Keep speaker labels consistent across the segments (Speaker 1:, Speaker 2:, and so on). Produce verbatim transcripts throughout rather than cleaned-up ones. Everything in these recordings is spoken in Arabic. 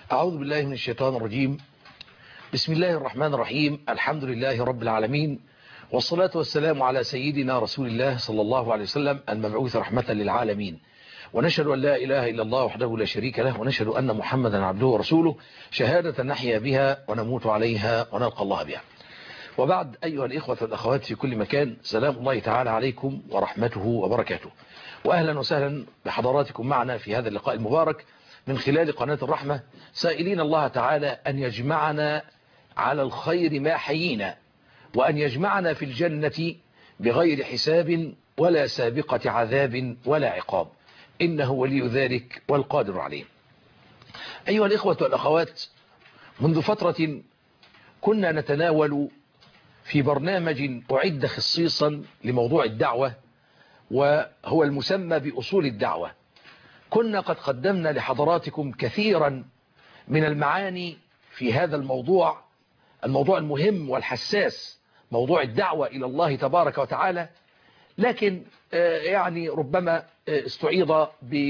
Speaker 1: أعوذ بالله من الشيطان الرجيم. بسم الله الرحمن الرحيم. الحمد لله رب العالمين، والصلاة والسلام على سيدنا رسول الله صلى الله عليه وسلم المبعوث رحمة للعالمين. ونشهد أن لا إله إلا الله وحده لا شريك له، ونشهد أن محمدا عبده ورسوله، شهادة نحيا بها ونموت عليها ونلقى الله بها. وبعد، أيها الإخوة والأخوات في كل مكان، سلام الله تعالى عليكم ورحمته وبركاته، وأهلا وسهلا بحضراتكم معنا في هذا اللقاء المبارك من خلال قناة الرحمة، سائلين الله تعالى أن يجمعنا على الخير ما حيينا، وأن يجمعنا في الجنة بغير حساب ولا سابقة عذاب ولا عقاب، إنه ولي ذلك والقادر عليه. أيها الإخوة والأخوات، منذ فترة كنا نتناول في برنامج أعد خصيصا لموضوع الدعوة، وهو المسمى بأصول الدعوة. كنا قد قدمنا لحضراتكم كثيرا من المعاني في هذا الموضوع الموضوع المهم والحساس، موضوع الدعوة إلى الله تبارك وتعالى، لكن يعني ربما استعيض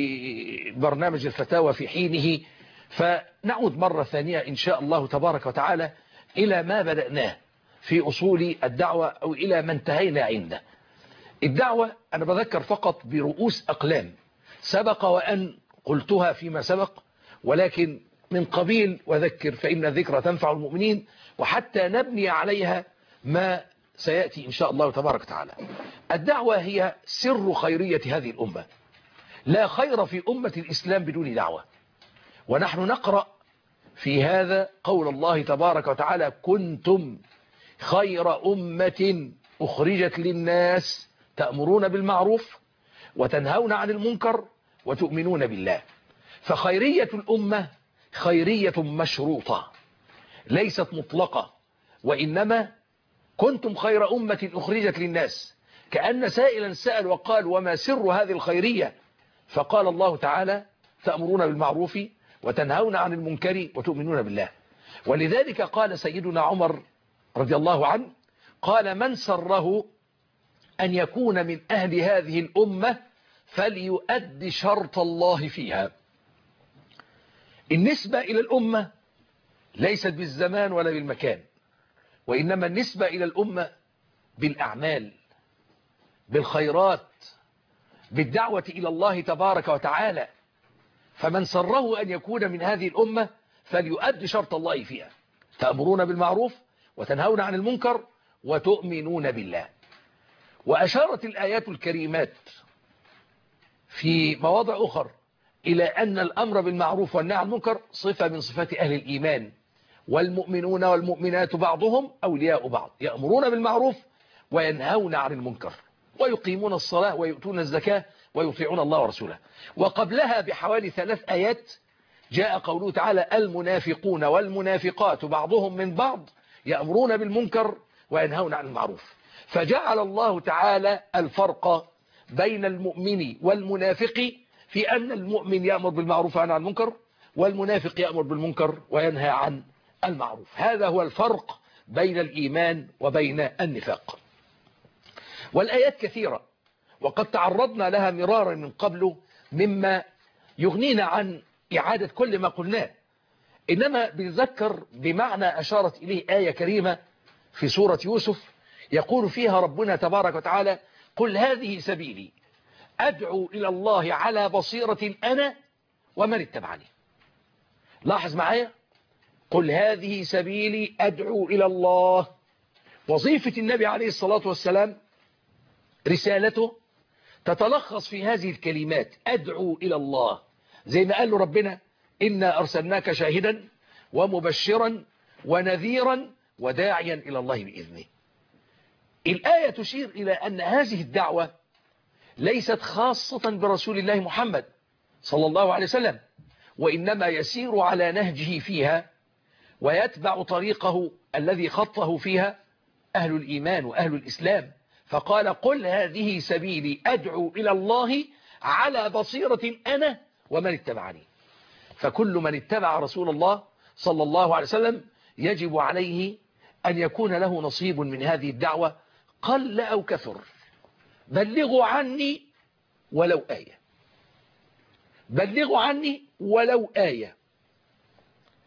Speaker 1: ببرنامج الفتاوى في حينه، فنعود مرة ثانية إن شاء الله تبارك وتعالى إلى ما بدأناه في أصول الدعوة، أو إلى ما انتهينا عنده. الدعوة أنا بذكر فقط برؤوس أقلام سبق وأن قلتها فيما سبق، ولكن من قبيل وذكر فإن الذكرى تنفع المؤمنين، وحتى نبني عليها ما سيأتي إن شاء الله تبارك وتعالى. الدعوة هي سر خيرية هذه الأمة. لا خير في أمة الإسلام بدون دعوة، ونحن نقرأ في هذا قول الله تبارك وتعالى: كنتم خير أمة أخرجت للناس تأمرون بالمعروف وتنهون عن المنكر وتؤمنون بالله. فخيرية الأمة خيرية مشروطة ليست مطلقة، وإنما كنتم خير أمة أخرجت للناس، كأن سائلا سأل وقال: وما سر هذه الخيرية؟ فقال الله تعالى: تأمرون بالمعروف وتنهون عن المنكر وتؤمنون بالله. ولذلك قال سيدنا عمر رضي الله عنه، قال: من سره أن يكون من أهل هذه الأمة فليؤد شرط الله فيها. النسبة إلى الأمة ليست بالزمان ولا بالمكان، وإنما النسبة إلى الأمة بالأعمال، بالخيرات، بالدعوة إلى الله تبارك وتعالى. فمن سره أن يكون من هذه الأمة فليؤد شرط الله فيها، تأمرون بالمعروف وتنهون عن المنكر وتؤمنون بالله. وأشارت الآيات الكريمات في مواضع أخرى إلى أن الأمر بالمعروف والنهي عن المنكر صفة من صفات أهل الإيمان، والمؤمنون والمؤمنات بعضهم أولياء بعض، يأمرون بالمعروف وينهون عن المنكر ويقيمون الصلاة ويؤتون الزكاة ويطيعون الله ورسوله. وقبلها بحوالي ثلاث آيات جاء قوله تعالى: المنافقون والمنافقات بعضهم من بعض يأمرون بالمنكر وينهون عن المعروف. فجعل الله تعالى الفرق بين المؤمن والمنافق في أن المؤمن يأمر بالمعروف وينهى عن المنكر، والمنافق يأمر بالمنكر وينهى عن المعروف. هذا هو الفرق بين الإيمان وبين النفاق. والآيات كثيرة وقد تعرضنا لها مرارا من قبل، مما يغنينا عن إعادة كل ما قلناه، إنما بنذكر بمعنى أشارت إليه آية كريمة في سورة يوسف، يقول فيها ربنا تبارك وتعالى: قل هذه سبيلي أدعو إلى الله على بصيرة أنا ومن اتبعني. لاحظ معايا، قل هذه سبيلي أدعو إلى الله. وظيفة النبي عليه الصلاة والسلام، رسالته تتلخص في هذه الكلمات: أدعو إلى الله. زي ما قال له ربنا: إنا أرسلناك شاهدا ومبشرا ونذيرا وداعيا إلى الله بإذنه. الآية تشير إلى أن هذه الدعوة ليست خاصة برسول الله محمد صلى الله عليه وسلم، وإنما يسير على نهجه فيها ويتبع طريقه الذي خطه فيها أهل الإيمان وأهل الإسلام. فقال: قل هذه سبيلي أدعو إلى الله على بصيرة أنا ومن اتبعني. فكل من اتبع رسول الله صلى الله عليه وسلم يجب عليه أن يكون له نصيب من هذه الدعوة، قل أو كثر. بلغوا عني ولو آية، بلغوا عني ولو آية.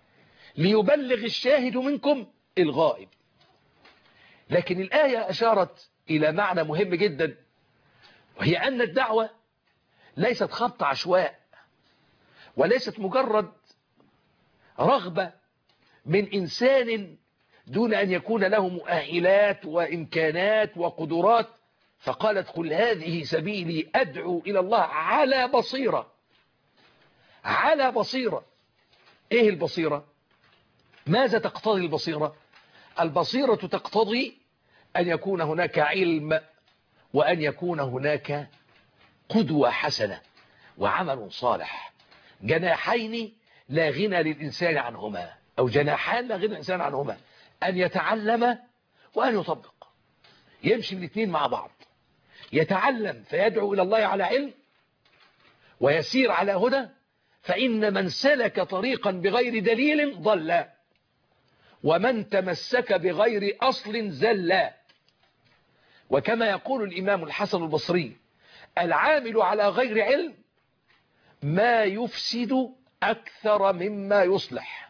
Speaker 1: ليبلغ الشاهد منكم الغائب. لكن الآية أشارت إلى معنى مهم جدا، وهي أن الدعوة ليست خط عشواء، وليست مجرد رغبة من إنسان دون أن يكون له مؤهلات وإمكانات وقدرات، فقالت قل هذه سبيلي أدعو إلى الله على بصيرة. على بصيرة. إيه البصيرة؟ ماذا تقتضي البصيرة؟ البصيرة تقتضي أن يكون هناك علم، وأن يكون هناك قدوة حسنة وعمل صالح، جناحين لا غنى للإنسان عنهما، أو جناحان لا غنى للإنسان عنهما، أن يتعلم وأن يطبق. يمشي الاثنين مع بعض، يتعلم فيدعو إلى الله على علم، ويسير على هدى، فإن من سلك طريقا بغير دليل ضل، ومن تمسك بغير أصل زل. وكما يقول الإمام الحسن البصري: العامل على غير علم ما يفسد أكثر مما يصلح،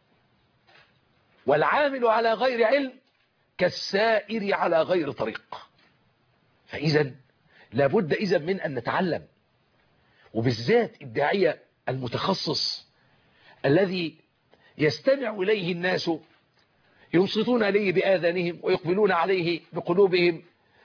Speaker 1: والعامل على غير علم كالسائر على غير طريق. فإذا لابد إذا من أن نتعلم، وبالذات الداعية المتخصص الذي يستمع إليه الناس، ينصتون إليه بآذانهم ويقبلون عليه بقلوبهم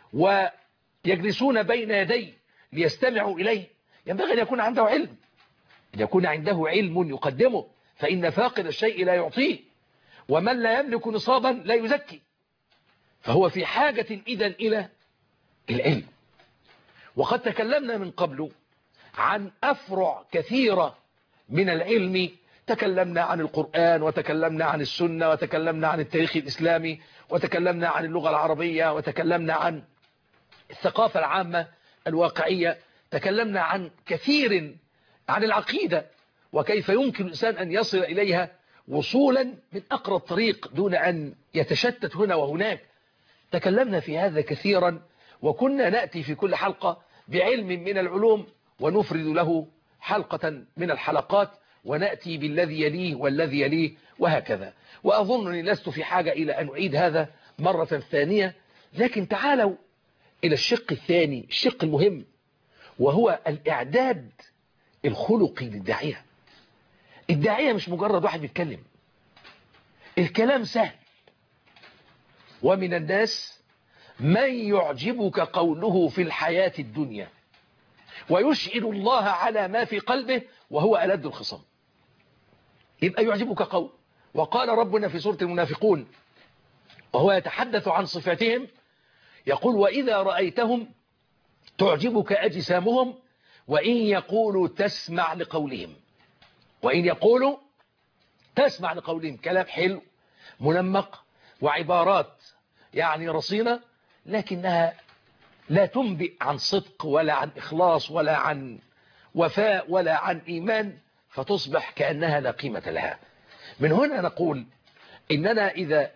Speaker 1: ويجلسون بين يديه ليستمعوا إليه، ينبغي أن يكون عنده علم، أن يكون عنده علم يقدمه، فإن فاقد الشيء لا يعطيه، ومن لا يملك نصابا لا يزكي. فهو في حاجة إذن إلى العلم. وقد تكلمنا من قبل عن أفرع كثيرة من العلم، تكلمنا عن القرآن، وتكلمنا عن السنة، وتكلمنا عن التاريخ الإسلامي، وتكلمنا عن اللغة العربية، وتكلمنا عن الثقافة العامة الواقعية، تكلمنا عن كثير عن العقيدة، وكيف يمكن الإنسان أن يصل إليها وصولا من أقرب طريق دون أن يتشتت هنا وهناك. تكلمنا في هذا كثيرا، وكنا نأتي في كل حلقة بعلم من العلوم ونفرد له حلقة من الحلقات، ونأتي بالذي يليه والذي يليه وهكذا. وأظنني لست في حاجة إلى أن أعيد هذا مرة ثانية، لكن تعالوا إلى الشق الثاني، الشق المهم، وهو الإعداد الخلقي للداعية. الداعية مش مجرد واحد بيتكلم، الكلام سهل، ومن الناس من يعجبك قوله في الحياة الدنيا ويشهد الله على ما في قلبه وهو ألد الخصام. يبقى يعجبك قول. وقال ربنا في سورة المنافقون وهو يتحدث عن صفاتهم، يقول: وإذا رأيتهم تعجبك أجسامهم وإن يقولوا تسمع لقولهم. وإن يقولوا تسمع لقولهم، كلام حلو منمق وعبارات يعني رصينة، لكنها لا تنبئ عن صدق ولا عن إخلاص ولا عن وفاء ولا عن إيمان، فتصبح كأنها لا قيمة لها. من هنا نقول إننا إذا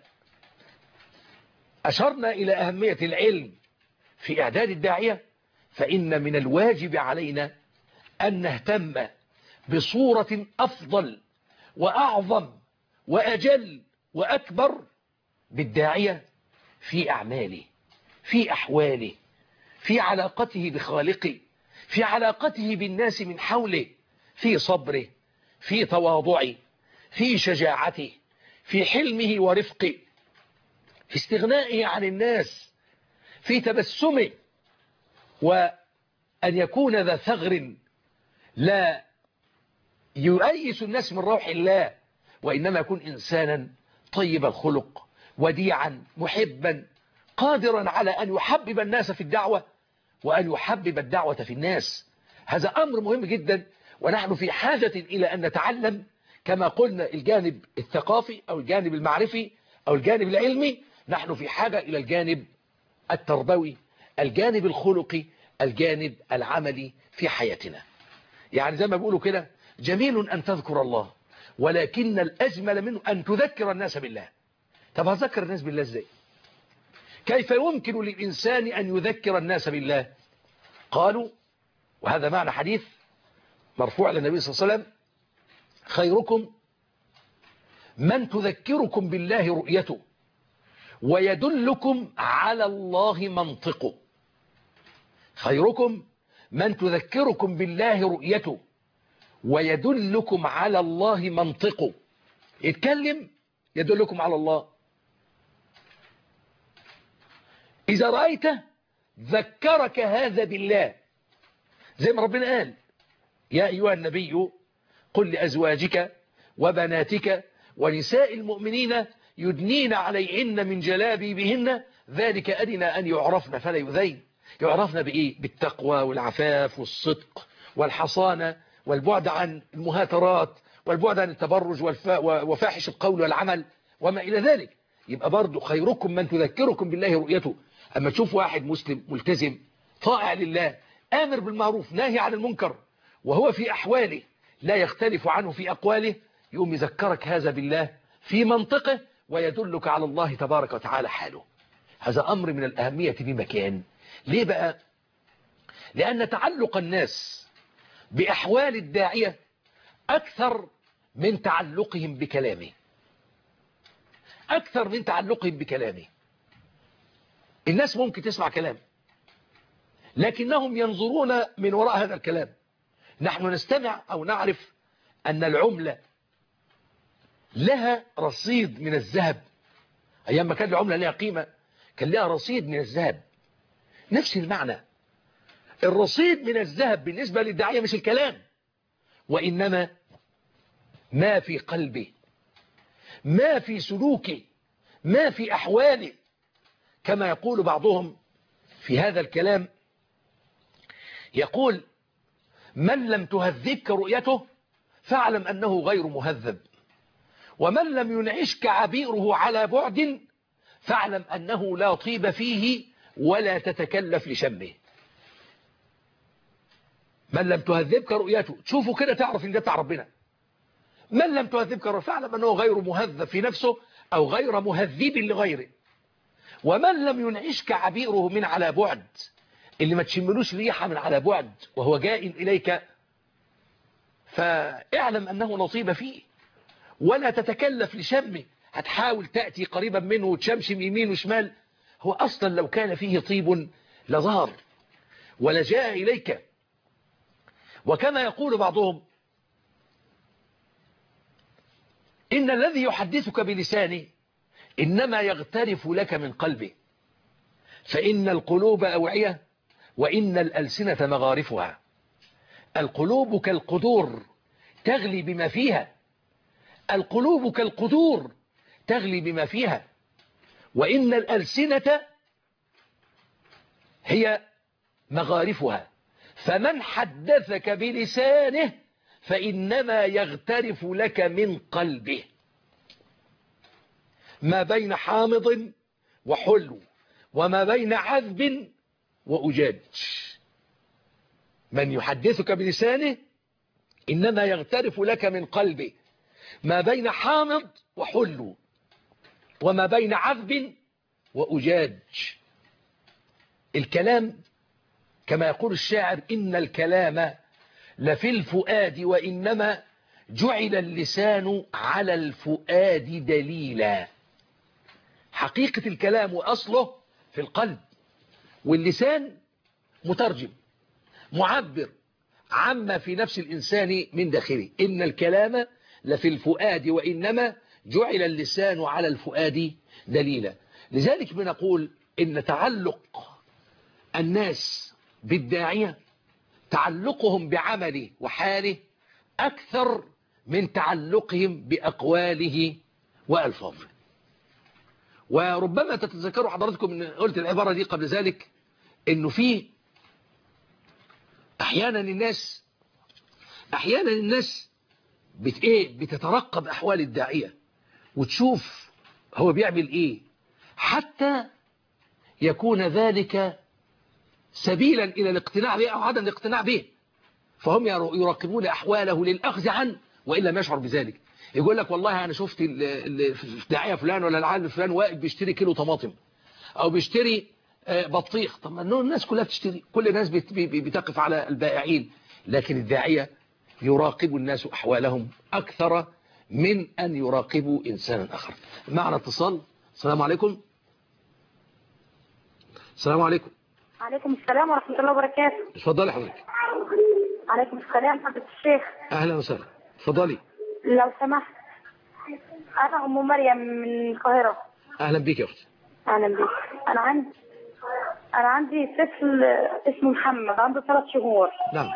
Speaker 1: أشرنا إلى أهمية العلم في إعداد الداعية، فإن من الواجب علينا أن نهتم بصورة أفضل وأعظم وأجل وأكبر بالداعية في أعماله، في أحواله، في علاقته بخالقه، في علاقته بالناس من حوله، في صبره، في تواضعه، في شجاعته، في حلمه ورفقه، في استغنائه عن الناس، في تبسمه، وأن يكون ذا ثغر لا يؤيس الناس من روح الله، وإنما يكون إنسانا طيب الخلق، وديعا، محبا، قادرا على أن يحبب الناس في الدعوة وأن يحبب الدعوة في الناس. هذا أمر مهم جدا، ونحن في حاجة إلى أن نتعلم كما قلنا الجانب الثقافي أو الجانب المعرفي أو الجانب العلمي، نحن في حاجة إلى الجانب التربوي، الجانب الخلقي، الجانب العملي في حياتنا. يعني زي ما بيقولوا كده: جميل أن تذكر الله، ولكن الأجمل منه أن تذكر الناس بالله. طب هذكر الناس بالله ازاي؟ كيف يمكن للإنسان أن يذكر الناس بالله؟ قالوا، وهذا معنى حديث مرفوع للنبي صلى الله عليه وسلم: خيركم من تذكركم بالله رؤيته ويدلكم على الله منطقه. خيركم من تذكركم بالله رؤيته ويدلكم على الله منطقه. يتكلم يدلكم على الله. إذا رأيته ذكرك هذا بالله، زي ما ربنا قال يا أيها النبي قل لأزواجك وبناتك ونساء المؤمنين يدنين عليهن من جلابيبهن ذلك أدنى أن يعرفن فلا يؤذين. يعرفن بإيه؟ بالتقوى والعفاف والصدق والحصانة والبعد عن المهاترات والبعد عن التبرج وفاحش القول والعمل وما إلى ذلك. يبقى برضو خيركم من تذكركم بالله رؤيته. أما تشوف واحد مسلم ملتزم طائع لله آمر بالمعروف ناهي عن المنكر وهو في أحواله لا يختلف عنه في أقواله، يقوم يذكرك هذا بالله في منطقه ويدلك على الله تبارك وتعالى حاله. هذا أمر من الأهمية بمكان. ليه بقى؟ لأن تعلق الناس بأحوال الداعية أكثر من تعلقهم بكلامه، أكثر من تعلقهم بكلامه. الناس ممكن تسمع كلام لكنهم ينظرون من وراء هذا الكلام. نحن نستمع أو نعرف أن العملة لها رصيد من الذهب. أيام ما كان العملة لها قيمة كان لها رصيد من الذهب. نفس المعنى، الرصيد من الذهب بالنسبة للداعية مش الكلام، وإنما ما في قلبه، ما في سلوكه، ما في أحواله. كما يقول بعضهم في هذا الكلام، يقول من لم تهذبك رؤيته فاعلم أنه غير مهذب، ومن لم ينعشك عبيره على بعد فاعلم أنه لا طيب فيه ولا تتكلف لشمه. من لم تهذبك رؤيته، تشوفه كده تعرف ان ده بتاع ربنا. من لم تهذبك رؤيته فاعلم أنه غير مهذب في نفسه أو غير مهذب لغيره. ومن لم ينعشك عبيره من على بعد، اللي ما تشملوش ريحة من على بعد وهو جاء إليك، فاعلم أنه نصيب فيه ولا تتكلف لشمه. هتحاول تأتي قريبا منه وتشمشم يمين وشمال، هو أصلا لو كان فيه طيب لظهر ولجاء إليك. وكما يقول بعضهم إن الذي يحدثك بلسانه إنما يغترف لك من قلبه، فإن القلوب أوعية وإن الألسنة مغارفها. القلوب كالقدور تغلي بما فيها، القلوب كالقدور تغلي بما فيها، وإن الألسنة هي مغارفها. فمن حدثك بلسانه فإنما يغترف لك من قلبه. ما بين حامض وحلو وما بين عذب وأجاج. من يحدثك بلسانه إنما يغترف لك من قلبه. ما بين حامض وحلو وما بين عذب وأجاج. الكلام كما يقول الشاعر إن الكلام لفي الفؤاد وإنما جعل اللسان على الفؤاد دليلا. حقيقة الكلام وأصله في القلب، واللسان مترجم معبر عما في نفس الإنسان من داخله. إن الكلام لفي الفؤاد وإنما جعل اللسان على الفؤاد دليلا. لذلك بنقول إن تعلق الناس بالداعية تعلقهم بعمله وحاله أكثر من تعلقهم بأقواله وألفاظه. وربما تتذكروا حضراتكم ان قلت العبارة دي قبل ذلك، انه في احيانا الناس احيانا الناس بت ايه بتترقب احوال الداعية وتشوف هو بيعمل ايه حتى يكون ذلك سبيلا الى الاقتناع به او عدم الاقتناع به، فهم يراقبون احواله للاخذ عنه وان لم يشعر بذلك. يقول لك والله انا شفت الداعيه فلان ولا العالم فلان واقف بيشتري كيلو طماطم او بيشتري بطيخ. طب ما الناس كلها بتشتري، كل الناس بتقف على البائعين، لكن الداعيه يراقب الناس احوالهم اكثر من أن يراقبوا إنسانا آخر. معنا اتصال. السلام عليكم. السلام عليكم.
Speaker 2: عليكم السلام ورحمة الله وبركاته.
Speaker 1: اتفضلي حضرتك.
Speaker 2: عليكم السلام حضرة الشيخ.
Speaker 1: أهلا وسهلا. اتفضلي.
Speaker 2: لو سمحت، أنا أم مريم من القاهرة.
Speaker 1: أهلا بيك يا أختي.
Speaker 2: أهلا بيك. أنا عندي أنا عندي طفل اسمه محمد عنده ثلاث شهور.
Speaker 1: نعم.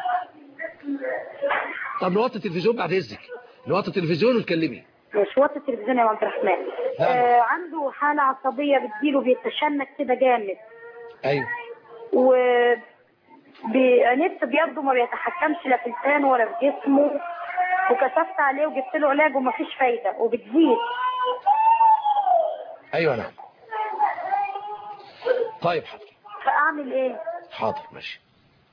Speaker 1: طب نوطي التلفزيون بعد إذنك. نوطي التلفزيون وتكلمي.
Speaker 2: مش وطي التلفزيون يا عبد الرحمن.
Speaker 1: نعم.
Speaker 2: آه عنده حالة عصبية بتجيله، بيتشنج كده جامد.
Speaker 1: أيوه.
Speaker 2: و نفسه بيده ما بيتحكمش لا في لسانه ولا في جسمه، وكشفت عليه وجبت له علاج ومفيش فايدة وبتزيد.
Speaker 1: أيوه نعم. طيب حاضر.
Speaker 2: فأعمل إيه؟
Speaker 1: حاضر ماشي.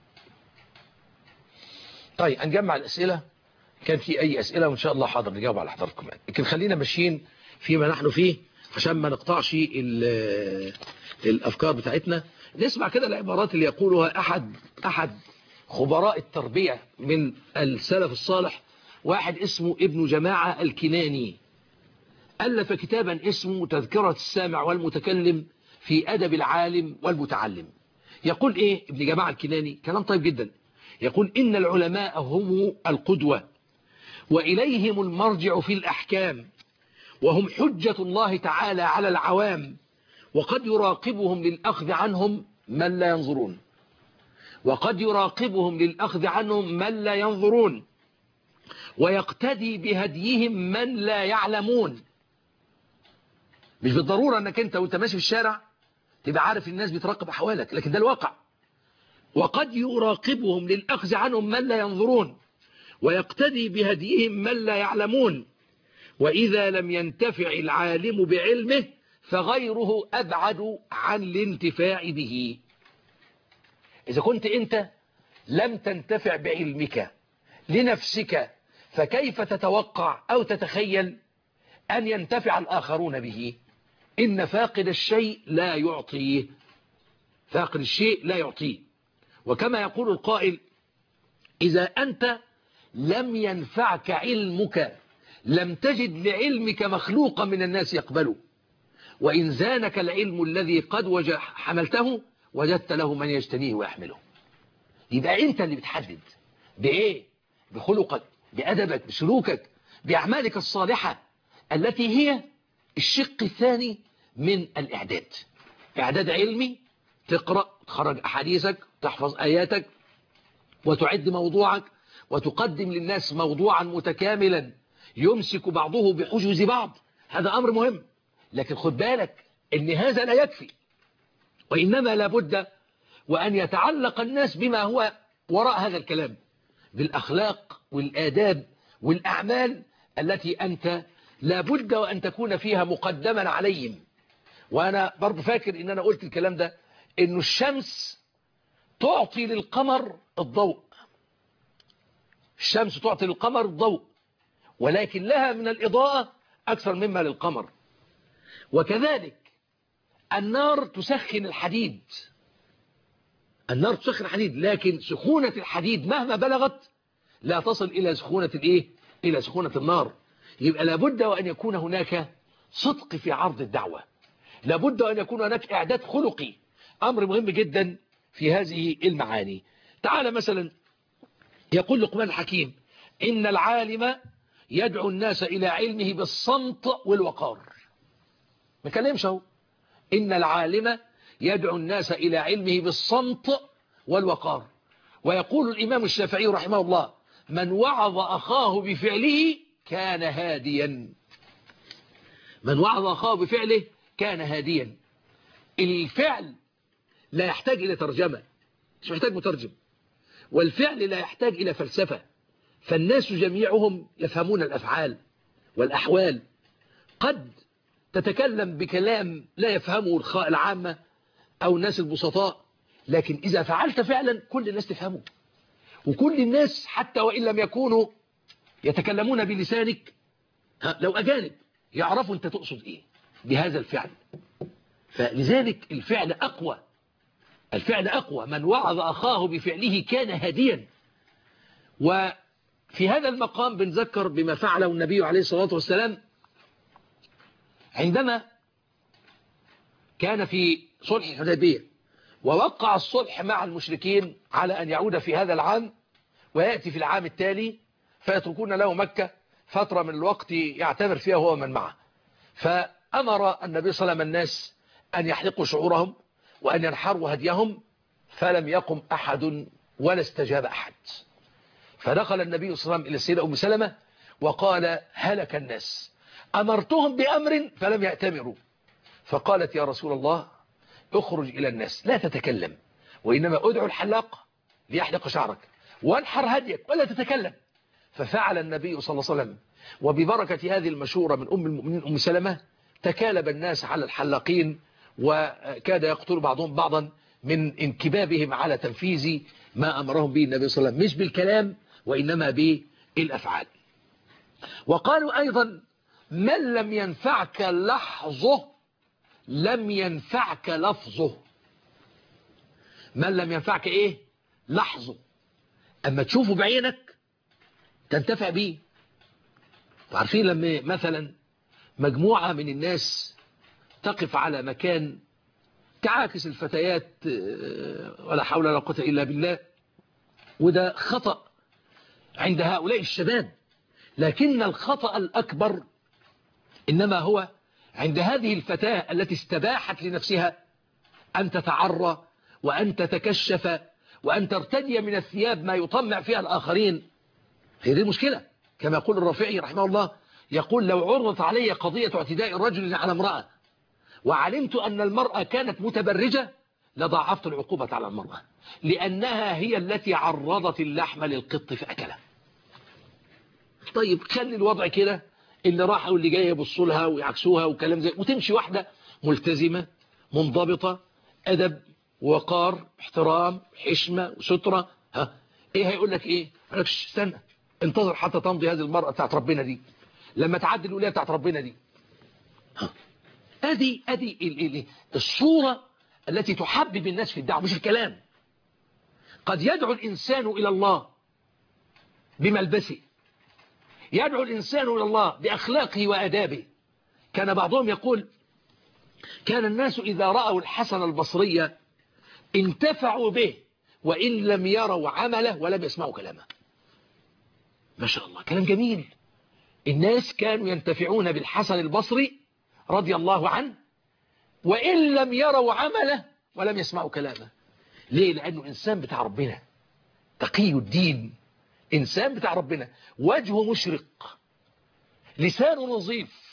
Speaker 1: طيب هنجمع الأسئلة، كان في أي أسئلة وإن شاء الله حاضر نجاوب على حضراتكم، لكن خلينا ماشيين فيما نحن فيه عشان ما نقطعش الأفكار بتاعتنا. نسمع كده العبارات اللي يقولها أحد أحد خبراء التربية من السلف الصالح، واحد اسمه ابن جماعة الكناني، ألف كتابا اسمه تذكرة السامع والمتكلم في أدب العالم والمتعلم. يقول إيه ابن جماعة الكناني؟ كلام طيب جدا. يقول إن العلماء هم القدوة وإليهم المرجع في الأحكام، وهم حجة الله تعالى على العوام، وقد يراقبهم للأخذ عنهم من لا ينظرون وقد يراقبهم للأخذ عنهم من لا ينظرون ويقتدي بهديهم من لا يعلمون. مش بالضرورة أنك أنت وأنت ماشي في الشارع تبقى عارف الناس بتراقب أحوالك، لكن ده الواقع. وقد يراقبهم للأخذ عنهم من لا ينظرون ويقتدي بهديهم من لا يعلمون، وإذا لم ينتفع العالم بعلمه فغيره أبعد عن الانتفاع به. إذا كنت أنت لم تنتفع بعلمك لنفسك، فكيف تتوقع أو تتخيل أن ينتفع الآخرون به؟ إن فاقد الشيء لا يعطيه. فاقد الشيء لا يعطيه. وكما يقول القائل: إذا أنت لم ينفعك علمك لم تجد لعلمك مخلوقا من الناس يقبله، وإن زانك العلم الذي قد حملته وجدت له من يجتنيه ويحمله. يبقى أنت اللي بتحدد بإيه؟ بخلقك، بأدبك، بسلوكك، بأعمالك الصالحة التي هي الشق الثاني من الإعداد. إعداد علمي، تقرأ، تخرج أحاديثك، تحفظ آياتك، وتعد موضوعك، وتقدم للناس موضوعا متكاملا يمسك بعضه بحجز بعض. هذا أمر مهم، لكن خد بالك إن هذا لا يكفي، وإنما لابد وأن يتعلق الناس بما هو وراء هذا الكلام، بالأخلاق والآداب والأعمال التي أنت لابد وأن تكون فيها مقدما عليهم. وأنا برضو فاكر إن أنا قلت الكلام ده، إنه الشمس تعطي للقمر الضوء. الشمس تعطي للقمر الضوء، ولكن لها من الإضاءة أكثر مما للقمر. وكذلك النار تسخن الحديد، النار تسخن الحديد، لكن سخونة الحديد مهما بلغت لا تصل إلى سخونة الإيه؟ إلى سخونة النار. يبقى لابد وأن يكون هناك صدق في عرض الدعوة، لابد أن يكون هناك إعداد خلقي، أمر مهم جدا في هذه المعاني. تعال مثلا يقول لقمان الحكيم: إن العالم يدعو الناس إلى علمه بالصمت والوقار. ما كلمش اهو. إن العالم يدعو الناس إلى علمه بالصمت والوقار. ويقول الإمام الشافعي رحمه الله: من وعظ أخاه بفعله كان هاديا. من وعظ أخاه بفعله كان هاديا. الفعل لا يحتاج إلى ترجمة، مش محتاج مترجم، والفعل لا يحتاج إلى فلسفة، فالناس جميعهم يفهمون الأفعال والأحوال. قد تتكلم بكلام لا يفهمه العامة أو الناس البسطاء، لكن إذا فعلت فعلا كل الناس تفهمه، وكل الناس حتى وإن لم يكونوا يتكلمون بلسانك، لو أجانب يعرفوا أنت تقصد إيه بهذا الفعل. فلذلك الفعل أقوى، الفعل أقوى. من وعظ أخاه بفعله كان هاديا. في هذا المقام بنذكر بما فعله النبي عليه الصلاة والسلام عندما كان في صلح الحديبية ووقع الصلح مع المشركين على أن يعود في هذا العام ويأتي في العام التالي فيتركون له مكة فترة من الوقت يعتمر فيها هو من معه. فأمر النبي صلى الله عليه وسلم الناس أن يحلقوا شعورهم وأن ينحروا هديهم، فلم يقم أحد ولا استجاب أحد. فدخل النبي صلى الله عليه وسلم إلى السيدة أم سلمة وقال: هلك الناس، أمرتهم بأمر فلم يأتمروا. فقالت: يا رسول الله اخرج إلى الناس لا تتكلم، وإنما أدعو الحلاق ليحلق شعرك وانحر هديك ولا تتكلم. ففعل النبي صلى الله عليه وسلم، وببركة هذه المشورة من أم المؤمنين أم سلمة تكالب الناس على الحلاقين، وكاد يقتل بعضهم بعضا من انكبابهم على تنفيذ ما أمرهم به النبي صلى الله عليه وسلم، مش بالكلام وإنما بالأفعال. وقالوا أيضا: من لم ينفعك لحظه لم ينفعك لفظه. من لم ينفعك إيه؟ لحظه. أما تشوفه بعينك تنتفع به. عارفين لما مثلا مجموعة من الناس تقف على مكان تعاكس الفتيات ولا حول ولا قوة إلا بالله، وده خطأ عند هؤلاء الشباب، لكن الخطأ الأكبر إنما هو عند هذه الفتاة التي استباحت لنفسها أن تتعرى وأن تتكشف وأن ترتدي من الثياب ما يطمع فيها الآخرين. هي دي المشكلة. كما يقول الرافعي رحمه الله، يقول: لو عرضت علي قضية اعتداء الرجل على امرأة وعلمت أن المرأة كانت متبرجة لضاعفت العقوبة على المرأة، لأنها هي التي عرضت اللحم للقط فأكله. طيب خلي الوضع كده، اللي راح واللي جاي يبصوا لها ويعكسوها وكلام زي، وتمشي واحدة ملتزمة منضبطة، أدب وقار احترام حشمة وسترة. ها ايه هيقول لك ايه؟ يقول لك استنى انتظر حتى تمضي هذه المرأة بتاعت ربنا دي، لما تعدي الولاية بتاعت ربنا دي. ها ادي ادي الصورة التي تحبب الناس في الدعوة، مش الكلام. قد يدعو الإنسان إلى الله بملبسه، يدعو الإنسان إلى الله بأخلاقه وأدابه. كان بعضهم يقول: كان الناس إذا رأوا الحسن البصري انتفعوا به وإن لم يروا عمله ولم يسمعوا كلامه. ما شاء الله، كلام جميل. الناس كانوا ينتفعون بالحسن البصري رضي الله عنه وإن لم يروا عمله ولم يسمعوا كلامه. ليه؟ لأنه إنسان بتاع ربنا، تقي الدين، إنسان بتاع ربنا، وجهه مشرق، لسانه نظيف،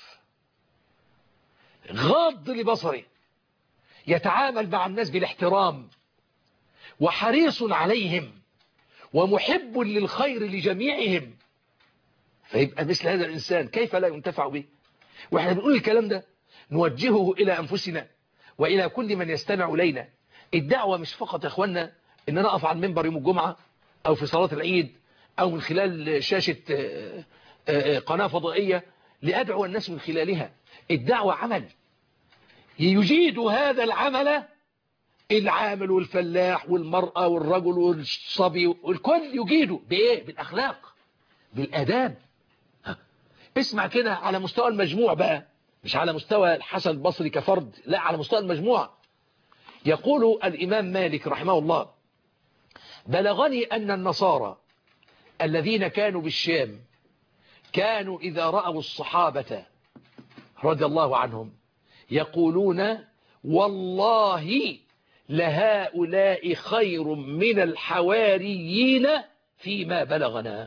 Speaker 1: غاض لبصره، يتعامل مع الناس بالاحترام، وحريص عليهم، ومحب للخير لجميعهم. فيبقى مثل هذا الإنسان كيف لا ينتفع به؟ وإحنا بنقول الكلام ده نوجهه إلى أنفسنا وإلى كل من يستمع إلينا. الدعوة مش فقط يا أخوانا إن أنا أقف على المنبر يوم الجمعة أو في صلاة العيد أو من خلال شاشة قناة فضائية لأدعو الناس من خلالها. الدعوة عمل يجيد هذا العمل العامل والفلاح والمرأة والرجل والصبي والكل يجيده بإيه؟ بالأخلاق، بالأداب. اسمع كده على مستوى المجموع بقى، مش على مستوى الحسن البصري كفرد، لا على مستوى المجموع. يقول الإمام مالك رحمه الله: بلغني أن النصارى الذين كانوا بالشام كانوا إذا رأوا الصحابة رضي الله عنهم يقولون: والله لهؤلاء خير من الحواريين فيما بلغنا.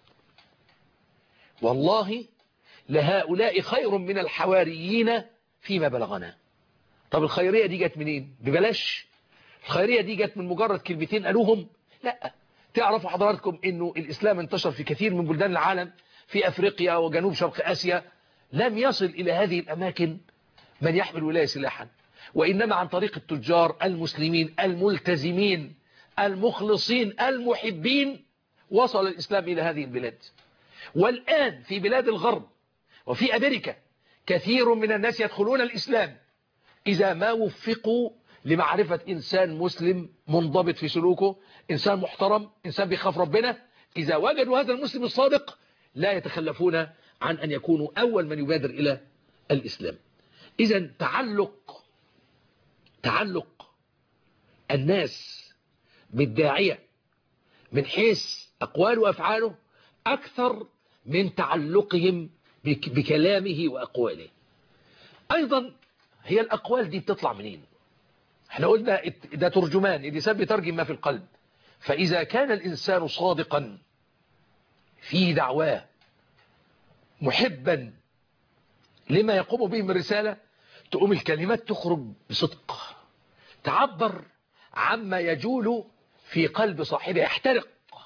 Speaker 1: والله لهؤلاء خير من الحواريين فيما بلغنا. طب الخيرية دي جت منين؟ ببلاش؟ الخيرية دي جت من مجرد كلمتين قالوهم؟ لا. تعرفوا حضراتكم انه الاسلام انتشر في كثير من بلدان العالم، في افريقيا وجنوب شرق اسيا، لم يصل الى هذه الاماكن من يحمل ولاية سلاحا، وانما عن طريق التجار المسلمين الملتزمين المخلصين المحبين وصل الاسلام الى هذه البلاد. والان في بلاد الغرب وفي امريكا كثير من الناس يدخلون الاسلام إذا ما وفقوا لمعرفة إنسان مسلم منضبط في سلوكه، إنسان محترم، إنسان بيخاف ربنا، إذا وجدوا هذا المسلم الصادق لا يتخلفون عن أن يكونوا أول من يبادر إلى الإسلام. إذا تعلق تعلق الناس بالداعية من حيث أقواله وأفعاله أكثر من تعلقهم بكلامه وأقواله. أيضا هي الأقوال دي بتطلع منين؟ احنا قلنا ده ترجمان، الإنسان بيترجم ما في القلب. فإذا كان الإنسان صادقا في دعواه محبا لما يقوم به من رسالة، تقوم الكلمات تخرج بصدق تعبر عما يجول في قلب صاحبه، يحترق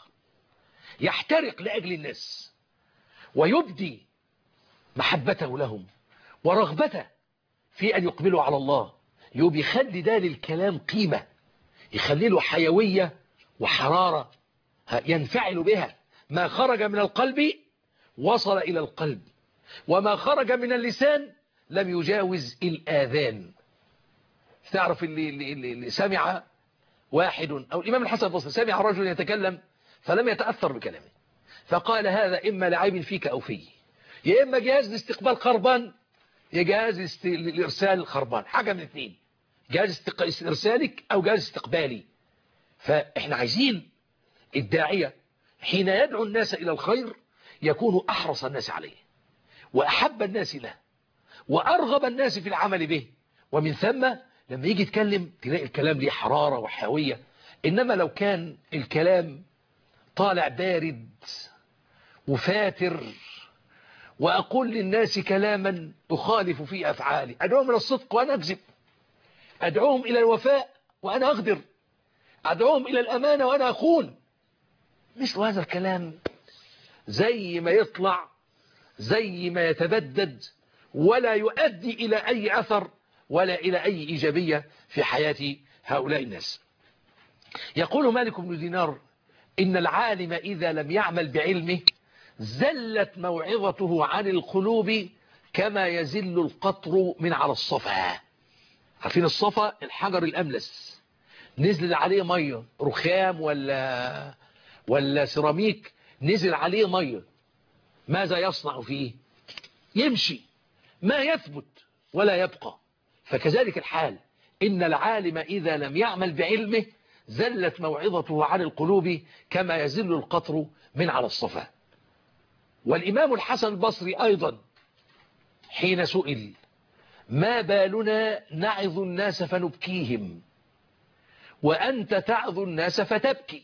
Speaker 1: يحترق لأجل الناس ويبدي محبته لهم ورغبته في أن يقبلوا على الله. يبقى يخلي ده للكلام قيمة، يخلي له حيوية وحرارة ينفعل بها. ما خرج من القلب وصل إلى القلب، وما خرج من اللسان لم يجاوز الآذان. تعرف اللي, اللي, اللي سمع واحد أو الإمام الحسن البصري سمع رجل يتكلم فلم يتأثر بكلامه، فقال هذا إما لعيب فيك أو فيه، يا إما جهاز لاستقبال خربان يا جهاز لإرسال خربان، حاجة من اثنين، جهاز إرسالك أو جهاز استقبالي. فإحنا عايزين الداعية حين يدعو الناس إلى الخير يكون أحرص الناس عليه وأحب الناس له وأرغب الناس في العمل به، ومن ثم لما يجي يتكلم تلاقي الكلام ليه حرارة وحيوية. إنما لو كان الكلام طالع بارد وفاتر وأقول للناس كلاما أخالف في أفعالي، أدعوهم إلى الصدق وأنا أكذب، أدعوهم إلى الوفاء وأنا أغدر، أدعوهم إلى الأمانة وأنا أخون، مثل هذا الكلام زي ما يطلع زي ما يتبدد ولا يؤدي إلى أي أثر ولا إلى أي إيجابية في حياة هؤلاء الناس. يقول مالك بن دينار إن العالم إذا لم يعمل بعلمه زلت موعظته عن القلوب كما يزل القطر من على الصفا. عارفين الصفا الحجر الأملس نزل عليه مية، رخام ولا ولا سيراميك نزل عليه مية، ماذا يصنع فيه؟ يمشي، ما يثبت ولا يبقى. فكذلك الحال، إن العالم إذا لم يعمل بعلمه زلت موعظته عن القلوب كما يزل القطر من على الصفا. والإمام الحسن البصري أيضا حين سئل ما بالنا نعظ الناس فنبكيهم وأنت تعظ الناس فتبكي،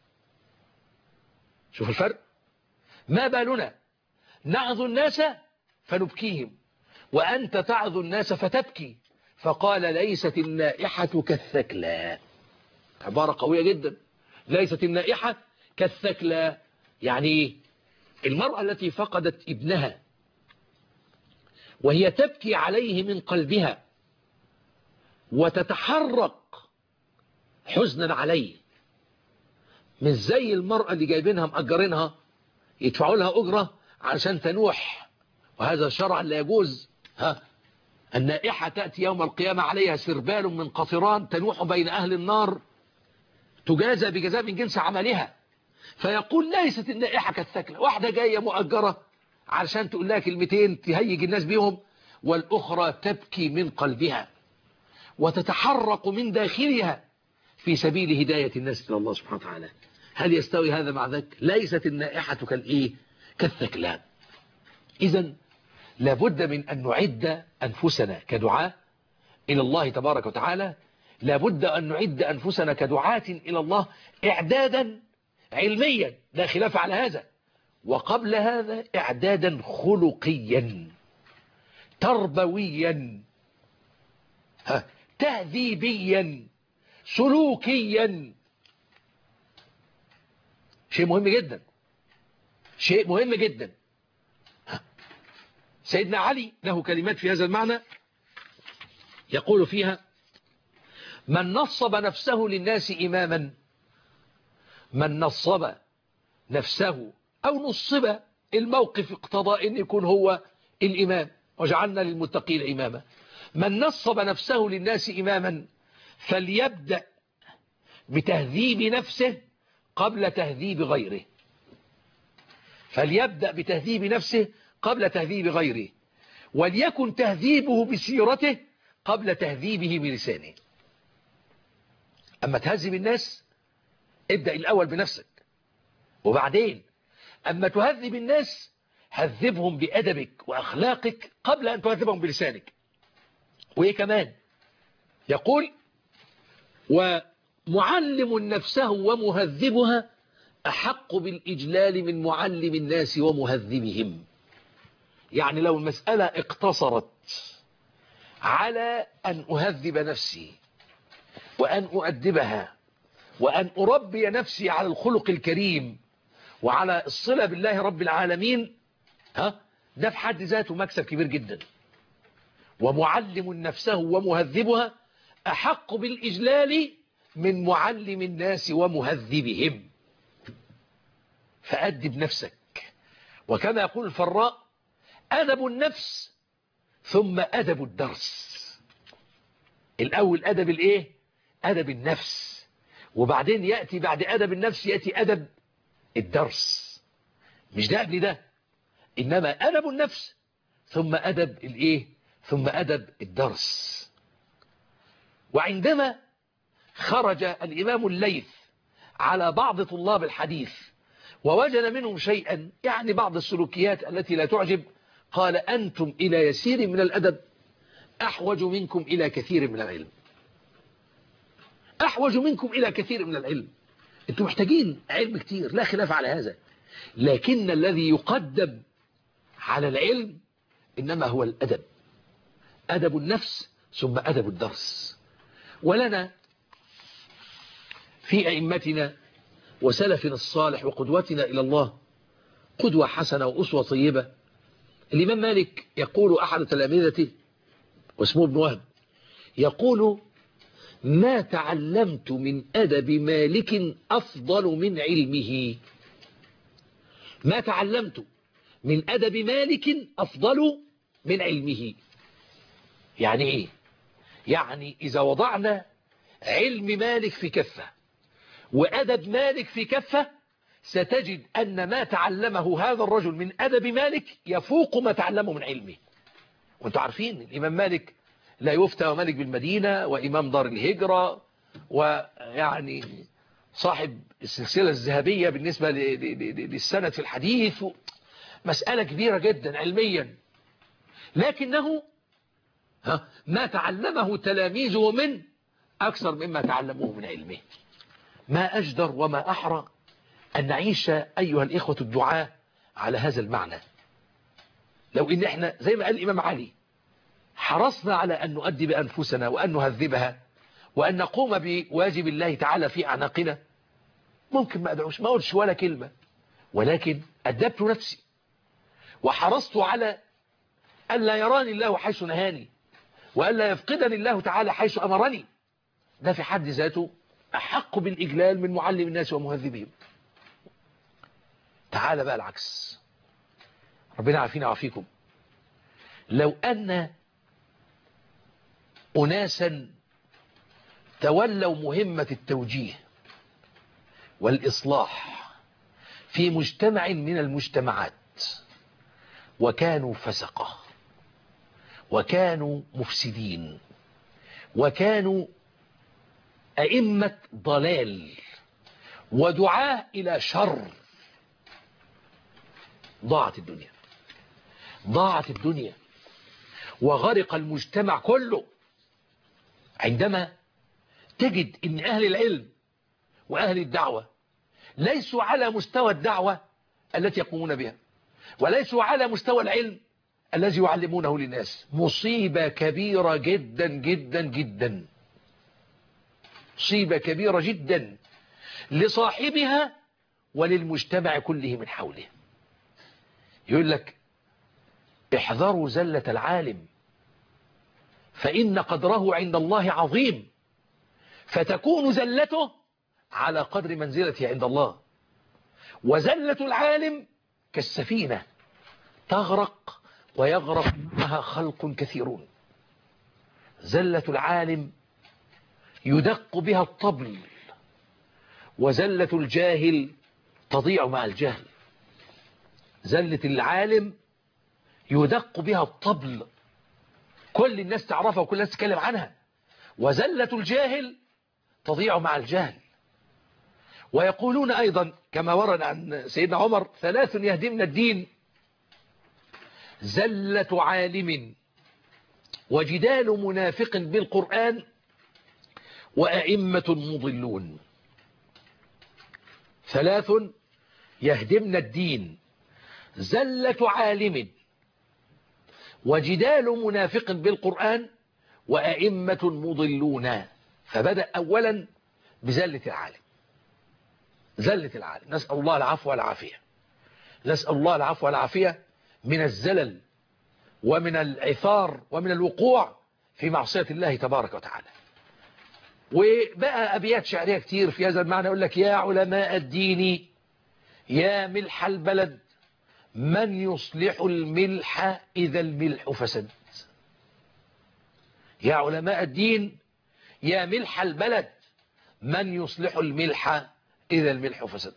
Speaker 1: شوف الفرق، ما بالنا نعظ الناس فنبكيهم وأنت تعظ الناس فتبكي، فقال ليست النائحة كالثكلى. عبارة قوية جدا، ليست النائحة كالثكلى، يعني المرأة التي فقدت ابنها وهي تبكي عليه من قلبها وتتحرق حزنا عليه، مش زي المرأة اللي جايبينها مأجرينها يدفعوا لها أجرة عشان تنوح، وهذا شرعا لا يجوز. ها، النائحة تأتي يوم القيامة عليها سربال من قطران تنوح بين أهل النار تجازى بجزاء من جنس عملها. فيقول ليست النائحة كالثكلى، واحدة جاية مؤجرة علشان تقول لها كلمتين تهيج الناس بيهم، والأخرى تبكي من قلبها وتتحرق من داخلها في سبيل هداية الناس إلى الله سبحانه وتعالى. هل يستوي هذا مع ذاك؟ ليست النائحة كالإيه؟ كالثكلى. إذن لابد من أن نعد أنفسنا كدعاة إلى الله تبارك وتعالى، لابد أن نعد أنفسنا كدعاة إلى الله إعدادا علميا لا خلاف على هذا، وقبل هذا إعدادا خلقيا تربويا تهذيبيا سلوكيا. شيء مهم جدا، شيء مهم جدا. سيدنا علي له كلمات في هذا المعنى يقول فيها من نصب نفسه للناس إماما، من نصب نفسه أو نصب الموقف اقتضى أن يكون هو الإمام وجعلنا للمتقين إماما، من نصب نفسه للناس إماما فليبدأ بتهذيب نفسه قبل تهذيب غيره. فليبدأ بتهذيب نفسه قبل تهذيب غيره، وليكن تهذيبه بسيرته قبل تهذيبه بلسانه. أما تهذب الناس ابدأ الأول بنفسك، وبعدين أما تهذب الناس هذبهم بأدبك وأخلاقك قبل أن تهذبهم بلسانك. وإيه كمان يقول: ومعلم نفسه ومهذبها أحق بالإجلال من معلم الناس ومهذبهم. يعني لو المسألة اقتصرت على أن أهذب نفسي وأن أؤدبها وأن أربي نفسي على الخلق الكريم وعلى الصلة بالله رب العالمين، ها ده في حد ذاته مكسب كبير جدا. ومعلم نفسه ومهذبها أحق بالإجلال من معلم الناس ومهذبهم. فأدب نفسك، وكما يقول الفراء: أدب النفس ثم أدب الدرس. الأول أدب الإيه؟ أدب النفس، وبعدين يأتي بعد أدب النفس يأتي أدب الدرس. مش ده قبل ده، إنما أدب النفس ثم أدب الإيه؟ ثم أدب الدرس. وعندما خرج الإمام الليث على بعض طلاب الحديث ووجد منهم شيئا، يعني بعض السلوكيات التي لا تعجب، قال: أنتم إلى يسير من الأدب أحوج منكم إلى كثير من العلم. أحوج منكم إلى كثير من العلم. أنتم محتاجين علم كتير، لا خلاف على هذا، لكن الذي يقدم على العلم إنما هو الأدب. أدب النفس ثم أدب الدرس. ولنا في أئمتنا وسلفنا الصالح وقدوتنا إلى الله قدوة حسنة وأسوة طيبة. الإمام مالك يقول أحد تلامذته واسمه ابن وهب، يقول: ما تعلمت من أدب مالك أفضل من علمه. ما تعلمت من أدب مالك أفضل من علمه. يعني إيه؟ يعني إذا وضعنا علم مالك في كفة وأدب مالك في كفة، ستجد أن ما تعلمه هذا الرجل من أدب مالك يفوق ما تعلمه من علمه. وانتم عارفين الإمام مالك لا يفتى ومالك بالمدينة وإمام دار الهجرة، ويعني صاحب السلسلة الذهبية بالنسبة للسند في الحديث، مسألة كبيرة جدا علميا، لكنه ما تعلمه تلاميذه من أكثر مما تعلموه من علمه. ما أجدر وما أحرى أن نعيش أيها الإخوة الدعاة على هذا المعنى. لو إن إحنا زي ما قال الإمام علي حرصنا على أن نؤدب أنفسنا وأن نهذبها وأن نقوم بواجب الله تعالى في أعناقنا، ممكن ما أدعوش، ما أقولش ولا كلمة، ولكن أدبت نفسي وحرصت على ألا يراني الله حيث نهاني وألا يفقدني الله تعالى حيث أمرني. ده في حد ذاته أحق بالإجلال من معلم الناس ومهذبهم. تعالى بقى العكس، ربنا عافينا وعافيكم. لو أن أناسا تولوا مهمة التوجيه والإصلاح في مجتمع من المجتمعات وكانوا فسقة وكانوا مفسدين وكانوا أئمة ضلال ودعاة إلى شر، ضاعت الدنيا، ضاعت الدنيا وغرق المجتمع كله. عندما تجد ان اهل العلم واهل الدعوة ليسوا على مستوى الدعوة التي يقومون بها، وليسوا على مستوى العلم الذي يعلمونه للناس، مصيبة كبيرة جدا جدا جدا، مصيبة كبيرة جدا لصاحبها وللمجتمع كله من حوله. يقول لك: احذروا زلة العالم فإن قدره عند الله عظيم، فتكون زلته على قدر منزلته عند الله. وزلة العالم كالسفينة تغرق ويغرق معها خلق كثيرون. زلة العالم يدق بها الطبل، وزلة الجاهل تضيع مع الجهل. زلة العالم يدق بها الطبل، كل الناس تعرفها وكل الناس تتكلم عنها. وزلة الجاهل تضيع مع الجهل. ويقولون أيضا كما ورد عن سيدنا عمر: ثلاث يهدمن الدين: زلة عالم، وجدال منافق بالقرآن، وأئمة مضلون. ثلاث يهدمن الدين: زلة عالم، وجدال منافق بالقرآن، وأئمة مضلون. فبدأ أولا بزلة العالم، زلة العالم. نسأل الله العفو والعافية، نسأل الله العفو والعافية من الزلل ومن العثار ومن الوقوع في معصية الله تبارك وتعالى. وبقى أبيات شعرية كتير في هذا المعنى، يقول لك: يا علماء الدين يا ملح البلد، من يصلح الملح إذا الملح فسد. يا علماء الدين يا ملح البلد، من يصلح الملح إذا الملح فسد.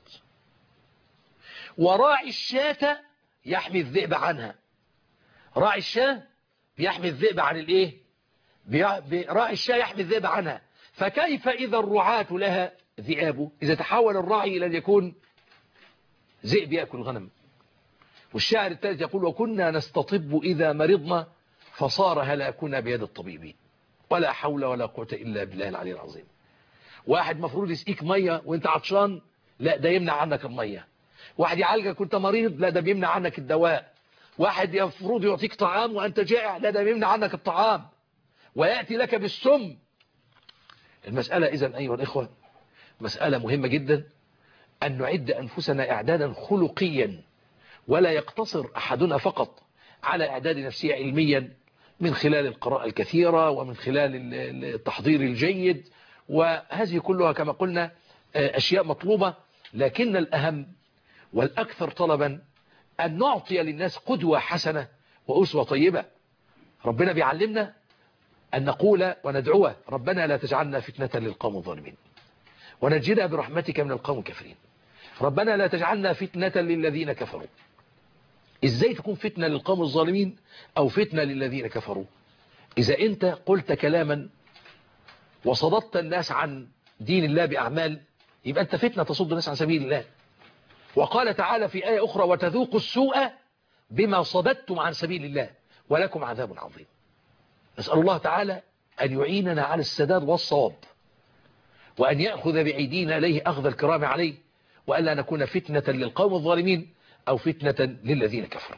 Speaker 1: وراعي الشاة يحمي الذئب عنها. راعي الشاة بيحمي الذئب عن الايه؟ راعي الشاة يحمي الذئب عنها، فكيف إذا الرعاة لها ذئاب؟ إذا تحول الراعي إلى أن يكون ذئب يأكل الغنم. والشاعر الثالث يقول: وكنا نستطب إذا مرضنا، فصار هلاكنا بيد الطبيب، ولا حول ولا قوة إلا بالله العلي العظيم. واحد مفروض يسقيك مية وانت عطشان، لا ده يمنع عنك المية. واحد يعالجك وانت مريض، لا ده بيمنع عنك الدواء. واحد يفروض يعطيك طعام وانت جائع، لا ده بيمنع عنك الطعام ويأتي لك بالسم. المسألة إذن أيها الإخوة مسألة مهمة جدا، أن نعد أنفسنا إعدادا خلقيا، ولا يقتصر أحدنا فقط على إعداد نفسه علميا من خلال القراءة الكثيرة ومن خلال التحضير الجيد، وهذه كلها كما قلنا أشياء مطلوبة، لكن الأهم والأكثر طلبا أن نعطي للناس قدوة حسنة وأسوة طيبة. ربنا بيعلمنا أن نقول وندعوه: ربنا لا تجعلنا فتنة للقوم الظالمين، ونجنا برحمتك من القوم الكافرين. ربنا لا تجعلنا فتنة للذين كفروا. إزاي تكون فتنة للقوم الظالمين أو فتنة للذين كفروا؟ إذا أنت قلت كلاما وصددت الناس عن دين الله بأعمال، يبقى أنت فتنة تصد الناس عن سبيل الله. وقال تعالى في آية أخرى: وتذوقوا السوء بما صددتم عن سبيل الله ولكم عذاب عظيم. نسأل الله تعالى أن يعيننا على السداد والصواب، وأن يأخذ بأيدينا إليه أخذ الكرام عليه، وألا نكون فتنة للقوم الظالمين أو فتنة للذين كفروا.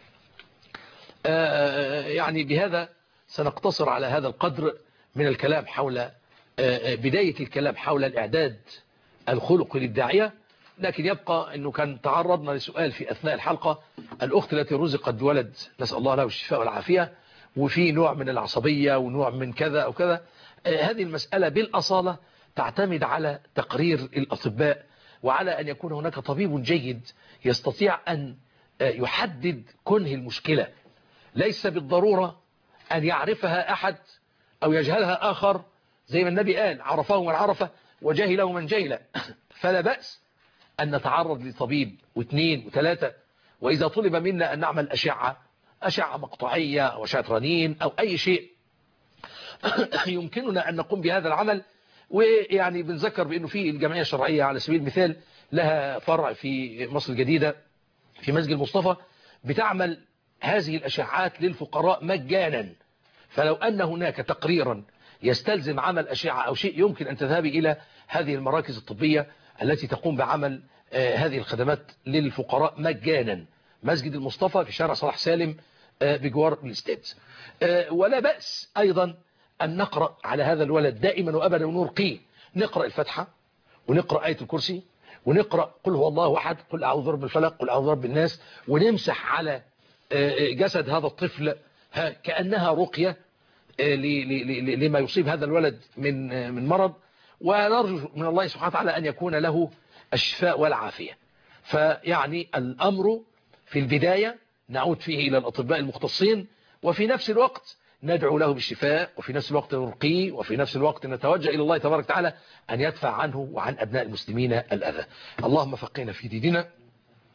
Speaker 1: يعني بهذا سنقتصر على هذا القدر من الكلام حول بداية الكلام حول الإعداد الخلقي للداعية. لكن يبقى أنه كان تعرضنا لسؤال في أثناء الحلقة: الأخت التي رزقت بولد، نسأل الله له الشفاء والعافية، وفي نوع من العصبية ونوع من كذا أو كذا. هذه المسألة بالأصالة تعتمد على تقرير الأطباء، وعلى أن يكون هناك طبيب جيد يستطيع أن يحدد كنه المشكلة. ليس بالضرورة أن يعرفها أحد أو يجهلها آخر، زي ما النبي قال: عرفه من عرفه وجهله من جهله. فلا بأس أن نتعرض لطبيب واثنين وثلاثة، وإذا طلب منا أن نعمل أشعة أشعة مقطعية أو أشعة رنين أو أي شيء يمكننا أن نقوم بهذا العمل. ويعني بنذكر بأنه في الجمعية الشرعية على سبيل المثال لها فرع في مصر الجديدة في مسجد المصطفى، بتعمل هذه الأشعات للفقراء مجانا. فلو أن هناك تقريرا يستلزم عمل أشعة أو شيء، يمكن أن تذهبي إلى هذه المراكز الطبية التي تقوم بعمل آه هذه الخدمات للفقراء مجانا. مسجد المصطفى في شارع صلاح سالم آه بجوار الاستاد. آه ولا بأس أيضا أن نقرأ على هذا الولد دائما وأبدا ونرقيه. نقرأ الفتحة ونقرأ آية الكرسي ونقرأ قل هو الله أحد، قل أعوذ برب الفلق، قل أعوذ برب الناس، ونمسح على جسد هذا الطفل كأنها رقية لما يصيب هذا الولد من من مرض، ونرجو من الله سبحانه وتعالى أن يكون له الشفاء والعافية. فيعني الأمر في البداية نعود فيه إلى الأطباء المختصين، وفي نفس الوقت ندعو له بالشفاء، وفي نفس الوقت نرقيه، وفي نفس الوقت نتوجه إلى الله تبارك وتعالى أن يدفع عنه وعن أبناء المسلمين الأذى. اللهم فقهنا في ديننا،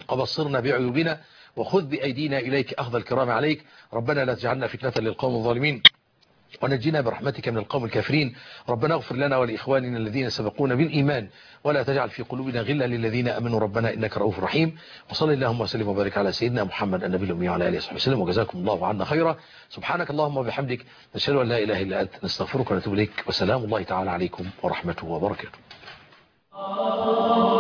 Speaker 1: وبصرنا بعيوبنا وخذ بأيدينا إليك أخذ الكرام عليك. ربنا لا تجعلنا فتنة للقوم الظالمين ونجينا برحمتك من القوم الكافرين. ربنا اغفر لنا ولإخواننا الذين سبقونا بالإيمان ولا تجعل في قلوبنا غلا للذين أمنوا ربنا إنك رؤوف رحيم. وصلى اللهم وسلم وبارك على سيدنا محمد النبي الأمي وعلى آله وصحبه وسلم، وجزاكم الله عنا خيرا. سبحانك اللهم وبحمدك نشهد أن لا إله إلا أنت نستغفرك ونتوب إليك، وسلام الله تعالى عليكم ورحمته وبركاته.